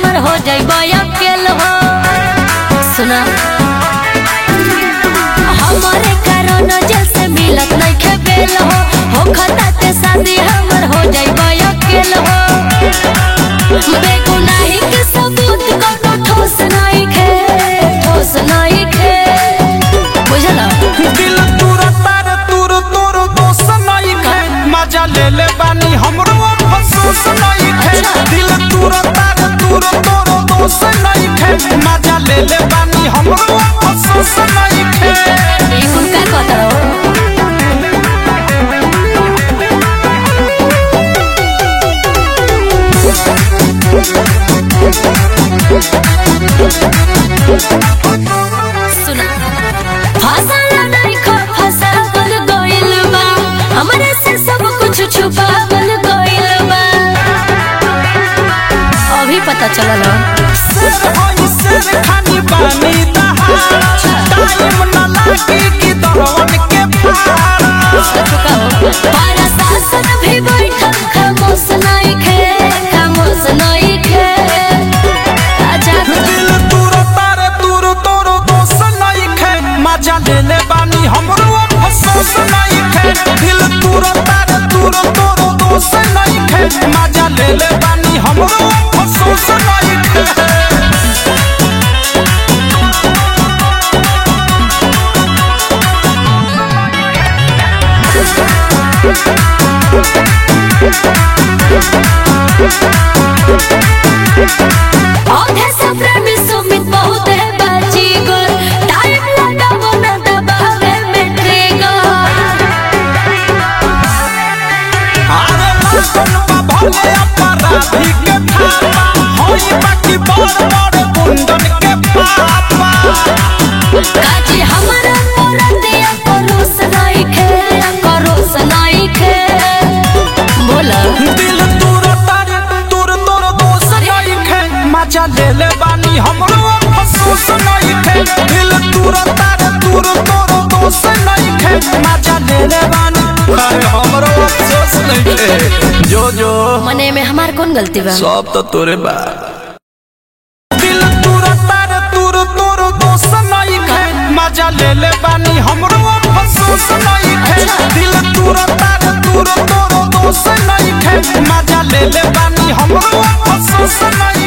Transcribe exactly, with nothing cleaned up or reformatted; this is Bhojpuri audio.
हमर हो जाइबा अकेल हो। सुना हमारे कारण जेल से मिलत नहीं खे बेल हो हो खता ते शादी हमर हो जाइबा अकेल हो। बेगुनाही के सबूत कोनो ठोस नहीं खे ठोस नहीं खे बुझला। दिल तूरा तार तूर तोर दोस्त नहीं खे मजा ले ले बानी हमरो अफसोस नहीं खे। दिल तूरा तार तूर तोर दोस्त नहीं खे मजा ले ले बानी हमरो अफसोस नहीं खे। ई कुल का कहत रहो सुना फसल नहीं खो फसावल गइल बा हमरे से सब कुछ छुपावल गइल बा। अभी पता चलल शेर होई शेर खानी बानी दहाड़ टाइम न लागी कि दहवन के फाड़। पारा शासन भी बैठल खामोश नहीं खे खामोश नहीं खे। दिल तूर तार तूर तोर दोस्त नहीं खे मजा ले ले बानी हमरो अफसोस नहीं खे। दिल तूर तार तूर तोर दोस्त नहीं खे मजा ले ले बानी हमरो अफसोस नहीं खे। औधे से प्रेमी सुमित बहुत है बाजी गोल टाइम लगावो ना दबावे में ट्रिगर। अरे लाखन बा भले अपराधी के थापा होई बाकी बड़ बड़ गुंडन के पापा। काजी हमरा मोरतिया करोस नहीं खे करोस नहीं खे बोला। दिल तूर तार तूर तोर दोस्त नहीं खे मजा ले ले बानी हमरो अफसोस नहीं खे। दिल तूर तार तूर तोर दोस्त नहीं खे मजा ले ले बानी अरे हमरो अफसोस नहीं खे। जो जो मने में हमार कौन गलती बा सब तो तोरे बा। दिल तूर तार तूर तोर दोस्त नहीं खे मजा ले ले बानी हमरो अफसोस नहीं खे। दिल तूर तार तूर तोर दोस्त नहीं खे मजा ले ले बानी हमरो अफसोस नहीं